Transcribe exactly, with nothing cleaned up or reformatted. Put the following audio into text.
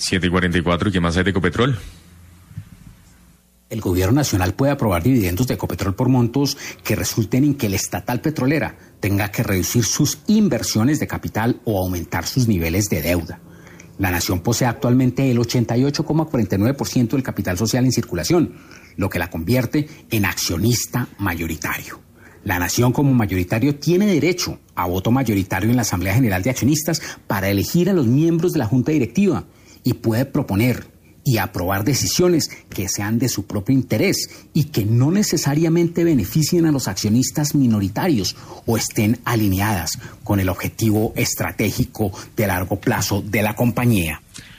siete y cuarenta y cuatro, ¿y qué más hay de Ecopetrol? El gobierno nacional puede aprobar dividendos de Ecopetrol por montos que resulten en que la estatal petrolera tenga que reducir sus inversiones de capital o aumentar sus niveles de deuda. La nación posee actualmente el ochenta y ocho coma cuarenta y nueve por ciento del capital social en circulación, lo que la convierte en accionista mayoritario. La nación como mayoritario tiene derecho a voto mayoritario en la Asamblea General de Accionistas para elegir a los miembros de la Junta Directiva y puede proponer y aprobar decisiones que sean de su propio interés y que no necesariamente beneficien a los accionistas minoritarios o estén alineadas con el objetivo estratégico de largo plazo de la compañía.